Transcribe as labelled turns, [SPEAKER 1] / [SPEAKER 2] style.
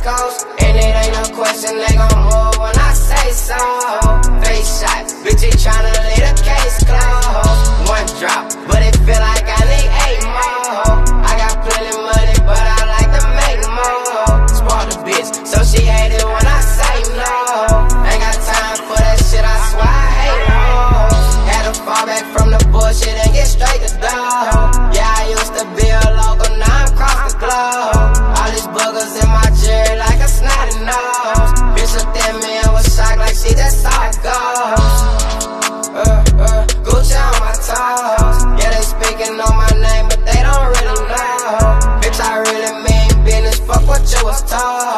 [SPEAKER 1] Coast. And it ain't no question, they gon' move when I say so. Face shot, bitch, he tryna leave the case closed. One drop, but it feel like I need 8 more. I got plenty money, but I like to make more. Spoil the bitch, so she hate it when I say no. Ain't got time for that shit, I swear I hate hoes. Had to fall back from the bullshit and get straight to dough. Yeah, I used to be a local, now I'm across the globe. All these boogers in my jury like a snotty nose. Bitch looked at me and was shocked like she just saw it go. Gucci on my toes. Yeah, they speaking on my name, but they don't really know. Bitch, I really mean business, fuck what you was told.